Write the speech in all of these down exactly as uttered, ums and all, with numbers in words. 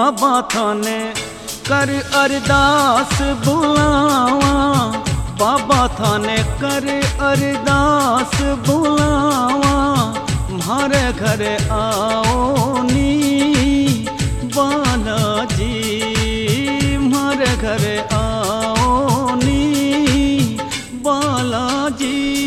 बाबा थाने कर अरदास बुलावा, बाबा थाने कर अरदास बुलावा, म्हारे घर आओ नी बालाजी, म्हारे घर आओ नी बालाजी।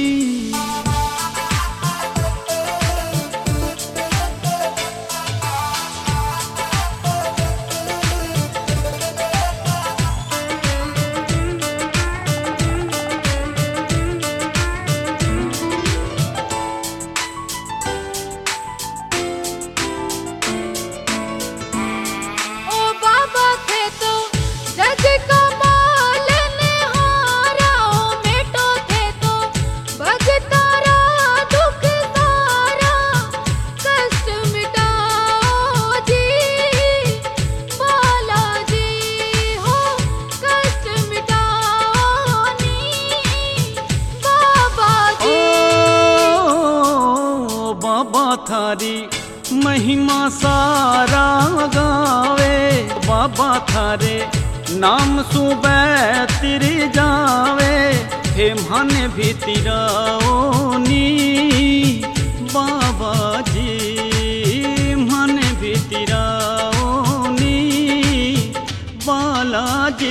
बाबा थारी महिमा सारा गावे, बाबा थारे नाम सुबह तिर जावे, हे मन भी तिराओ नी बाबा जी, मन भी तिराओ नी बालाजी।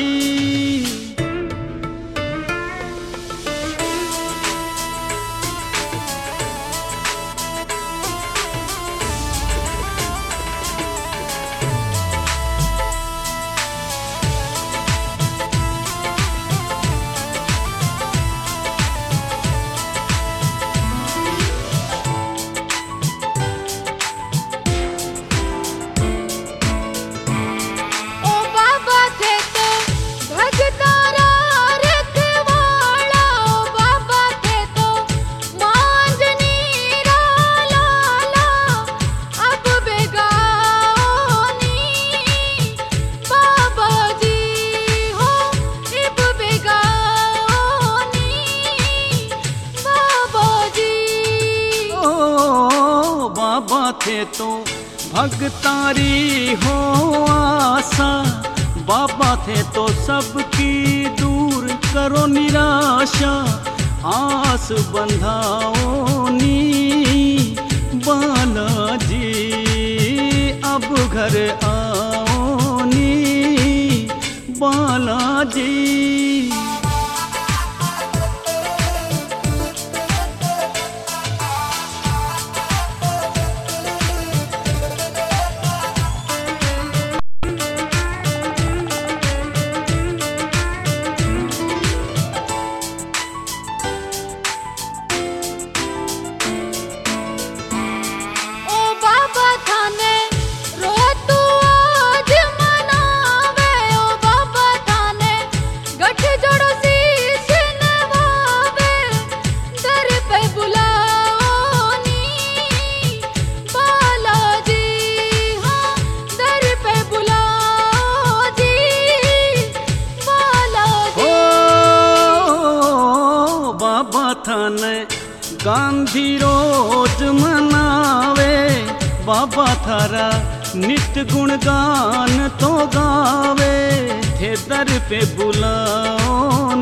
बाबा थे तो भगतारी हो आशा, बाबा थे तो सबकी दूर करो निराशा, आस बंधाओ नी बालाजी, अब घर आओ नी बालाजी। बाबा थाने गांधी रोज मनावे, बाबा थारा नित गुणगान तो गावे, थे दर पे बुलाओ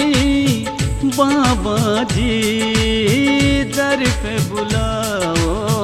नी बाबा जी, दर पे बुलाओ